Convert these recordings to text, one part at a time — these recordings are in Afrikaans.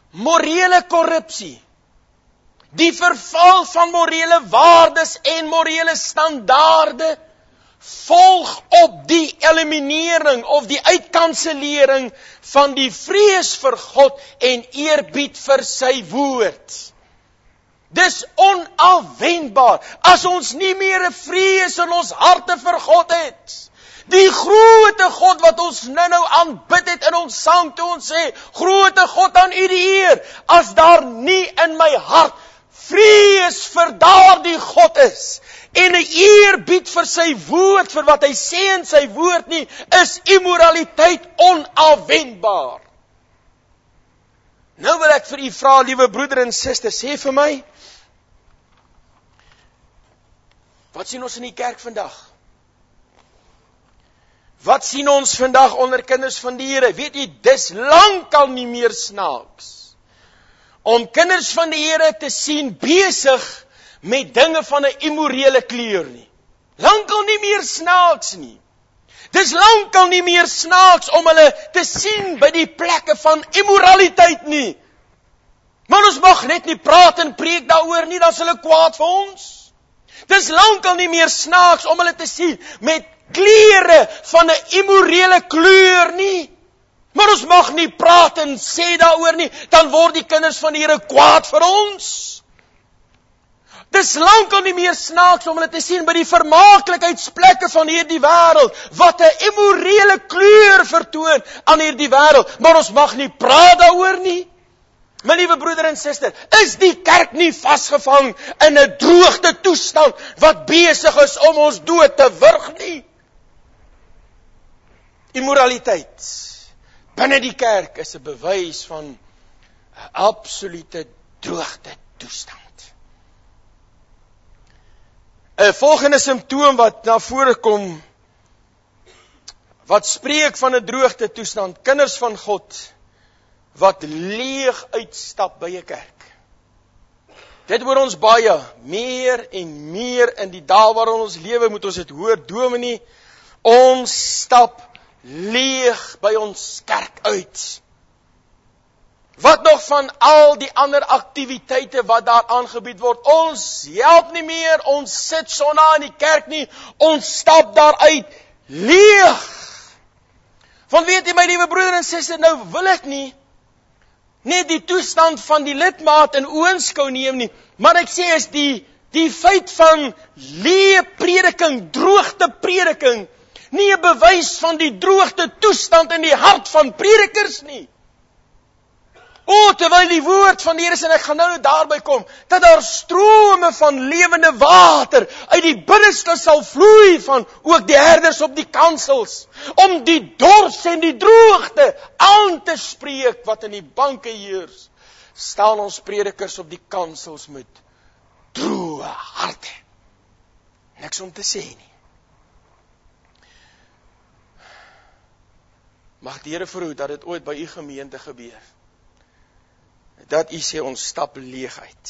morele korrupsie, die verval van morele waardes en morele standaarde, volg op die eliminering of die uitkanselering van die vrees vir God en eerbied vir sy woord. Dis onafwendbaar as ons nie meer 'n vrees in ons harte vir God het. Die groote God wat ons nou aanbid het in ons sang toe ons sê, groote God aan U die eer, as daar nie in my hart vrees vir daardie God is, en 'n eerbied vir sy woord, vir wat hy sê in sy woord nie, is immoraliteit onafwendbaar. Nou wil ek vir u vra, liewe broeder en suster, sê vir my, wat sien ons in die kerk vandag? Wat sien ons vandag onder kinders van die Here? Weet jy, dis lankal nie meer snaaks om kinders van die Here te sien besig met dinge van 'n immorele kleur nie. Lankal nie meer snaaks nie. Dis lankal nie meer snaaks om hulle te sien by die plekke van immoraliteit nie. Maar ons mag net nie praat en preek daaroor nie, dan is hulle kwaad vir ons. Dis lankal nie meer snaaks om hulle te sien met klere van 'n immorele kleur nie. Maar ons mag nie praat en sê daaroor nie, dan word die kinders van die Here kwaad vir ons. Dis lankal nie meer snaaks om hulle te sien by die vermaaklikheidsplekke van hierdie wêreld, wat 'n immorele kleur vertoon aan hierdie wêreld, maar ons mag nie praat daaroor nie. My liewe broeder en suster, is die kerk nie vasgevang in 'n droogte toestand wat besig is om ons dood te wurg nie? Immoraliteit binne die kerk is 'n bewys van 'n absolute droogte toestand. 'n volgende simptoom wat na vore kom, wat spreek van 'n droogte toestand, kinders van God wat leeg uitstap by 'n kerk. Dit hoor ons baie, meer en meer in die dae waarin ons lewe, moet ons dit hoor, dominee, ons stap leeg by ons kerk uit. Wat nog van al die ander aktiwiteite wat daar aangebied word? Ons help nie meer, ons sit sonna in die kerk nie, ons stap daar uit leeg. Want weet jy, my liewe broeder en suster, nou wil ek nie net die toestand van die lidmaat in oënskou neem nie, maar ek sê is die feit van leë prediking, droogte prediking, nie 'n bewys van die droogte toestand in die hart van predikers nie. Terwyl die woord van die Here is, en ek gaan nou daarby kom, dat daar strome van lewende water uit die binneste sal vloei van ook die herders op die kansels, om die dors en die droogte aan te spreek wat in die banke heers, staan ons predikers op die kansels met droë harte. Niks om te sê nie. Mag die Here verhoed dat dit ooit by u gemeente gebeur, dat u sê ons stap leeg uit.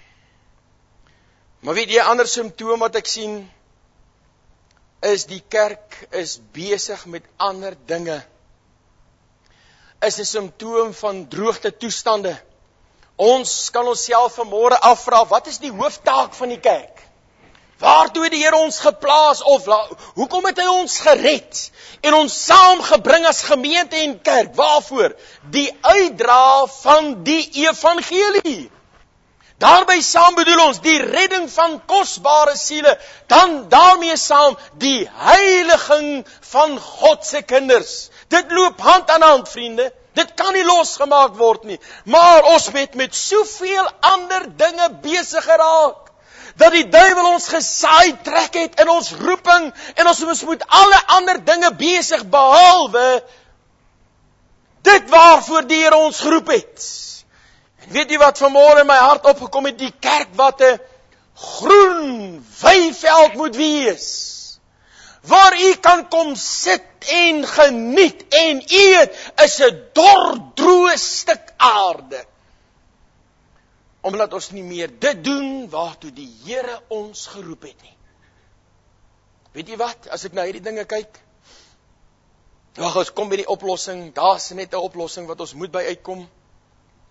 Maar weet jy, 'n ander simptoom wat ek sien, is die kerk is besig met ander dinge. Is 'n simptoom van droogte toestande. Ons kan onsself vanmôre afvra, wat is die hooftaak van die kerk? Waartoe het die Here ons geplaas, of hoekom het hy ons gered en ons saamgebring as gemeente en kerk? Waarvoor? Die uitdra van die evangelie. Daarby saam bedoel ons die redding van kosbare siele, dan daarmee saam die heiliging van God se kinders. Dit loop hand aan hand, vriende. Dit kan nie losgemaak word nie. Maar ons met soveel ander dinge besig geraak, dat die duiwel ons gesaai trek het in ons roeping, en ons moet alle ander dinge besig, behalwe dit waarvoor die Here ons geroep het. En weet jy wat vanmôre in my hart opgekom het? Die kerk wat 'n groen weiveld moet wees, waar u kan kom sit en geniet en eet, is 'n dordroe stuk aarde. Omdat ons nie meer dit doen waartoe die Here ons geroep het nie. Weet jy wat, as ek na hierdie dinge kyk, ons kom by die oplossing, daar's net 'n oplossing wat ons moet by uitkom.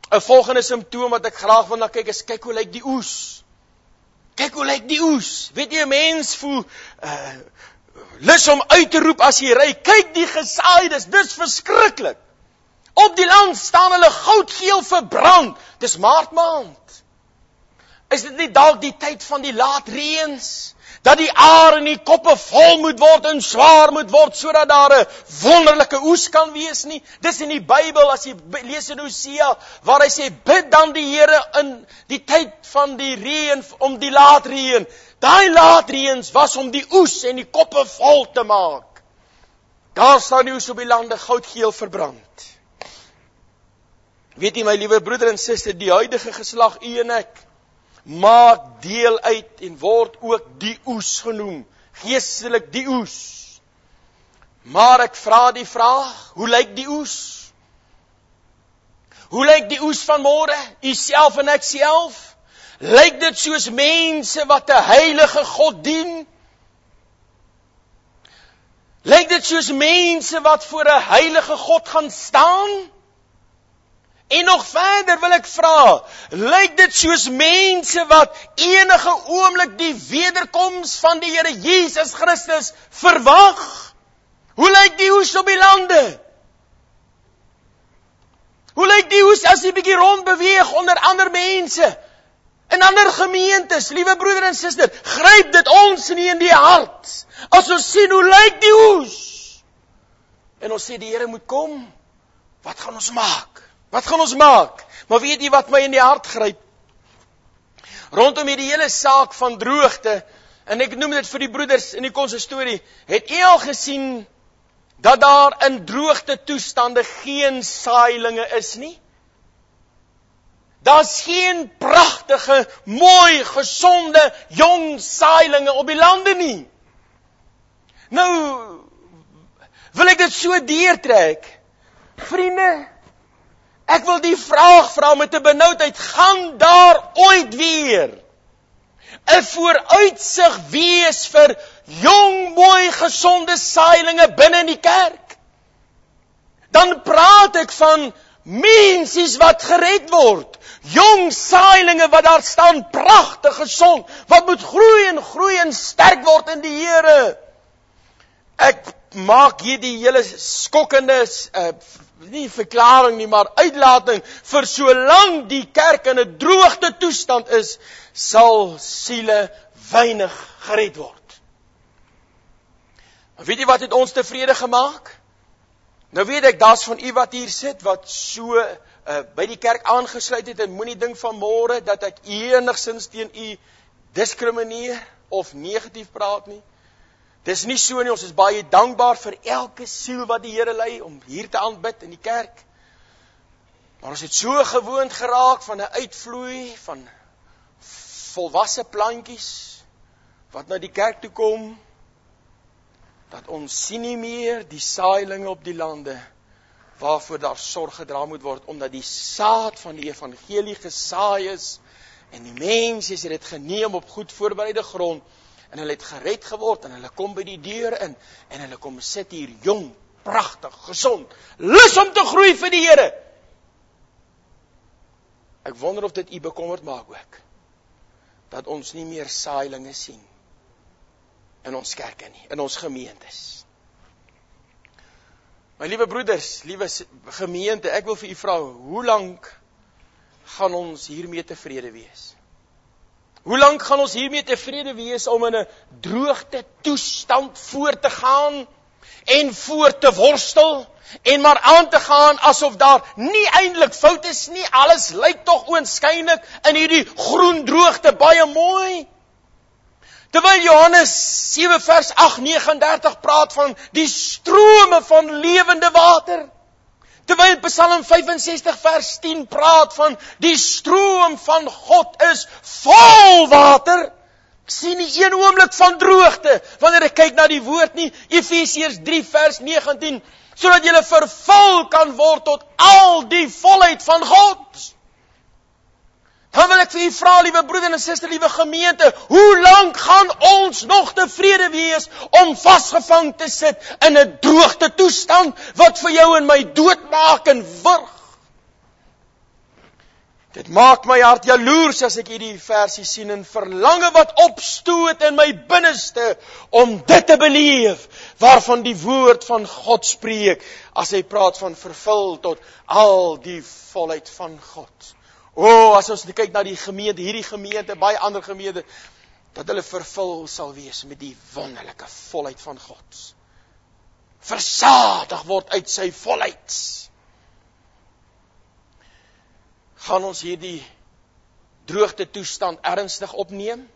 'n volgende simptoom wat ek graag wil na kyk is, kyk hoe lyk die oes. Kyk hoe lyk die oes. Weet jy, 'n mens voel lus om uit te roep as jy ry, kyk die gesaaides, dis verskriklik. Op die land staan hulle goudgeel verbrand. Dis Maart maand. Is dit nie dalk die tyd van die laat reëns? Dat die aar en die koppe vol moet word en swaar moet word, sodat daar 'n wonderlike oes kan wees nie. Dis in die Bybel, as jy lees in Hosea, waar hy sê, bid dan die Here in die tyd van die reën, om die laat reën. Daai laat reëns was om die oes en die koppe vol te maak. Daar staan die oes op die lande goudgeel verbrand. Weet jy, my liewe broeder en suster, die huidige geslag, u en ek, maak deel uit en word ook die oes genoem. Geestelik die oes. Maar ek vra die vraag, hoe lyk die oes? Hoe lyk die oes van môre? U self en ek self? Lyk dit soos mense wat 'n heilige God dien? Lyk dit soos mense wat voor 'n heilige God gaan staan? En nog verder wil ek vra, lyk dit soos mense wat enige oomblik die wederkoms van die Here Jesus Christus verwag? Hoe lyk die oes op die lande? Hoe lyk die oes as jy bietjie rond beweeg onder ander mense, in ander gemeentes? Liewe broeder en suster, gryp dit ons nie in die hart, as ons sien hoe lyk die oes, en ons sê die Here moet kom, wat gaan ons maak? Wat gaan ons maak? Maar weet jy wat my in die hart gryp? Rondom hierdie hele saak van droogte, en ek noem dit vir die broeders in die konsistorie, het u al gesien dat daar in droogte toestande geen saailinge is nie? Daar's geen pragtige, mooi, gesonde, jong saailinge op die lande nie. Nou, wil ek dit so deurtrek? Vriende, ek wil die vraag vra met 'n benoudheid, gaan daar ooit weer 'n vooruitsig wees vir jong, mooi, gesonde saailinge binne in die kerk? Dan praat ek van mensies wat gered word, jong saailinge wat daar staan, pragtig, gesond, wat moet groei en sterk word in die Here. Ek maak hierdie hele skokkende nie verklaring nie, maar uitlating, vir solank die kerk in 'n droogte toestand is, sal siele weinig gered word. Maar weet jy wat het ons tevrede gemaak? Nou weet ek, daar's van u wat hier sit, wat so by die kerk aangesluit het, en moenie dink van môre dat ek enigsins teen u diskrimineer of negatief praat nie. Dis nie so nie, ons is baie dankbaar vir elke siel wat die Here lei om hier te aanbid in die kerk. Maar ons het so gewoond geraak van 'n uitvloei van volwasse plantjies wat na die kerk toe kom, dat ons sien nie meer die saailinge op die lande waarvoor daar sorg gedra moet word, omdat die saad van die evangelie gesaai is en die mense het dit geneem op goed voorbereide grond. En hulle het gered geword, en hulle kom by die deur in, en hulle kom sit hier jong, pragtig, gesond, lus om te groei vir die Here. Ek wonder of dit u bekommerd maak ook, dat ons nie meer saailinge sien in ons kerke nie, in ons gemeentes. My liewe broeders, liewe gemeente, ek wil vir u vra, hoe lank gaan ons hiermee tevrede wees? Hoe lank gaan ons hiermee tevrede wees om in 'n droogte toestand voort te gaan en voort te worstel en maar aan te gaan asof daar nie eintlik fout is nie, alles lyk tog oënskynlik in hierdie groen droogte baie mooi? Terwyl Johannes 7 vers 8:39 praat van die strome van lewende water. Terwyl Psalm 65 vers 10 praat van die stroom van God is vol water. Ek sien nie een oomblik van droogte wanneer ek kyk na die woord nie. Efesiërs 3 vers 19, sodat julle vervul kan word tot al die volheid van God. Dan wil ek vir u vra, liewe broeder en suster, liewe gemeente, hoe lank gaan ons nog tevrede wees om vasgevang te sit in 'n droogte toestand wat vir jou en my doodmaak en wurg? Dit maak my hart jaloers as ek hierdie versie sien en verlange wat opstoot in my binneste om dit te beleef waarvan die woord van God spreek as hy praat van vervul tot al die volheid van God. As ons kyk na die gemeente, hierdie gemeente, baie ander gemeente, dat hulle vervul sal wees met die wonderlike volheid van God. Versadig word uit sy volheid. Gaan ons hierdie droogte toestand ernstig opneem?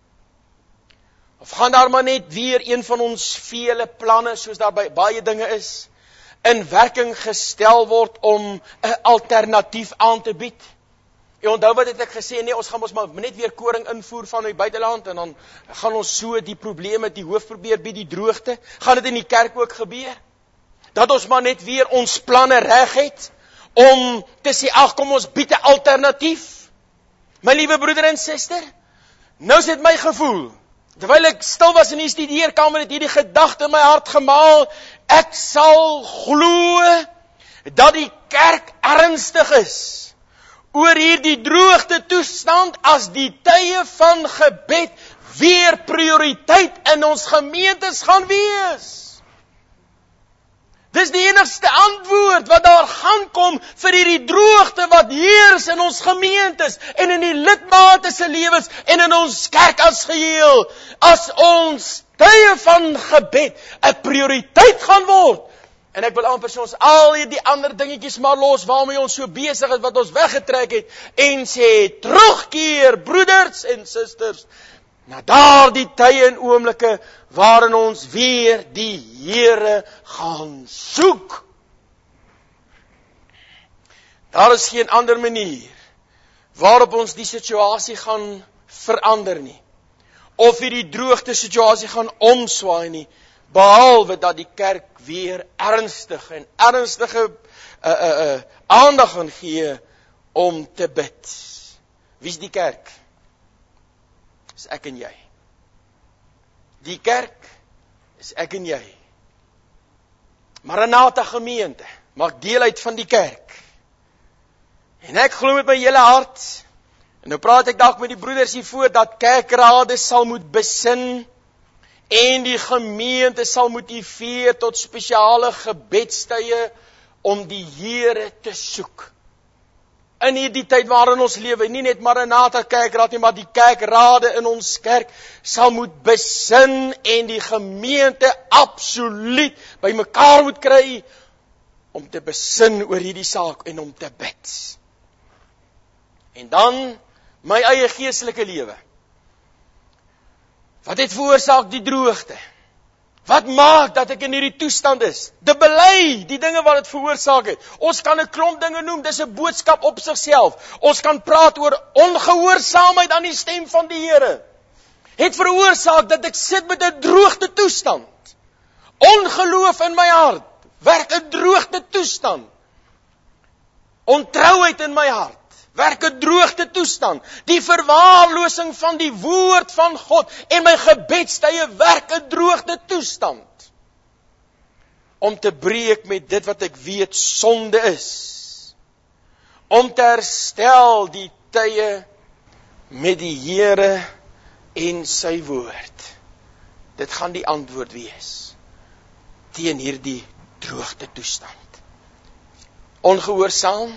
Of gaan daar maar net weer een van ons vele planne, soos daar baie dinge is, in werking gestel word om 'n alternatief aan te bied? Onthou wat het ek gesê, nee, ons gaan ons maar net weer koring invoer van die buiteland en dan gaan ons so die probleme, die hoof probeer bied, die droogte. Gaan dit in die kerk ook gebeur? Dat ons maar net weer ons planne reg het om te sê, ag, kom ons bied 'n alternatief. My liewe broeder en suster, nou is dit my gevoel, terwyl ek stil was in die studeerkamer, het hierdie gedagte in my hart gemaal, ek sal glo dat die kerk ernstig is oor hierdie droogte toestand as die tye van gebed weer prioriteit in ons gemeentes gaan wees. Dis die enigste antwoord wat daar gaan kom vir hierdie droogte wat heers in ons gemeentes en in die lidmate se lewens en in ons kerk as geheel. As ons tye van gebed 'n prioriteit gaan word. En ek wil amper sê ons al hierdie ander dingetjies maar los waarmee ons so besig is wat ons weggetrek het en sê terugkeer broeders en susters na daardie tye en oomblikke waarin ons weer die Here gaan soek. Daar is geen ander manier waarop ons die situasie gaan verander nie. Of hierdie droogte situasie gaan omswaai nie, behalwe dat die kerk weer ernstig en ernstige aandag gaan gee om te bid. Wie is die kerk? Is ek en jy. Die kerk is ek en jy. Maranatha gemeente maak deel uit van die kerk. En ek glo met my hele hart, en nou praat ek dalk met die broeders hiervoor, dat kerkrade sal moet besin en die gemeente sal motiveer tot spesiale gebedstye om die Here te soek. In hierdie tyd waarin ons lewe, nie net Maranatha kerkraad nie, maar die kerkrade in ons kerk sal moet besin en die gemeente absoluut by mekaar moet kry om te besin oor hierdie saak en om te bid. En dan my eie geestelike lewe. Wat het veroorsaak die droogte? Wat maak dat ek in hierdie toestand is? Te bely die dinge wat dit veroorsaak het. Ons kan 'n klomp dinge noem, dis 'n boodskap op sigself. Ons kan praat oor ongehoorsaamheid aan die stem van die Here. Het veroorsaak dat ek sit met 'n droogte toestand. Ongeloof in my hart, werk 'n droogte toestand. Ontrouheid in my hart, werk 'n droogte toestand. Die verwaarlosing van die woord van God en my gebedstye werk 'n droogte toestand. Om te breek met dit wat ek weet sonde is. Om te herstel die tye met die Here en sy woord. Dit gaan die antwoord wees teen hierdie droogte toestand. Ongehoorsaam,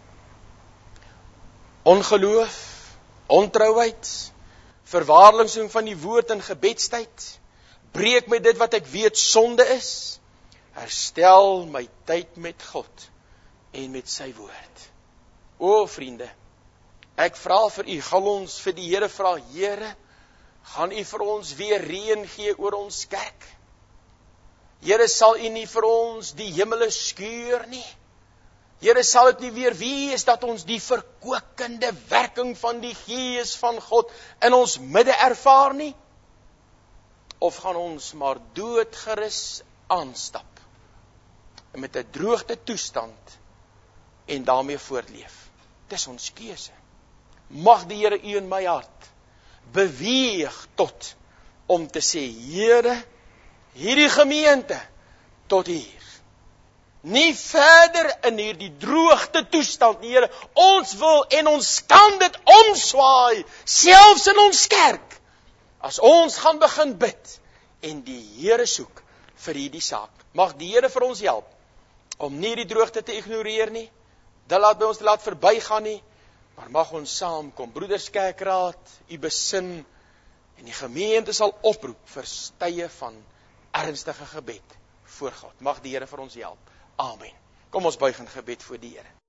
ongeloof, ontrouheid, verwaarlosing van die woord in gebedstyd, breek met dit wat ek weet sonde is, herstel my tyd met God en met sy woord. O vriende, ek vra vir u, gaan ons vir die Here vra, Here, gaan u vir ons weer reën gee oor ons kerk? Here, sal u nie vir ons die hemele skuur nie? Here, sal dit nie weer wees dat ons die verkokende werking van die Gees van God in ons midde ervaar nie? Of gaan ons maar doodgerus aanstap met 'n droogte toestand en daarmee voortleef? Dis ons keuse. Mag die Here u in my hart beweeg tot om te sê, Here, hierdie gemeente tot hier. nie verder in hierdie droogte toestand nie, Here. Ons wil en ons kan dit omswaai, selfs in ons kerk, as ons gaan begin bid en die Here soek vir hierdie saak. Mag die Here vir ons help om nie die droogte te ignoreer nie, dit laat by ons te laat verbygaan nie, maar mag ons saamkom. Broederskerkraad, u besin en die gemeente sal oproep vir tye van ernstige gebed voor God. Mag die Here vir ons help. Amen. Kom ons buig in gebed voor die Here.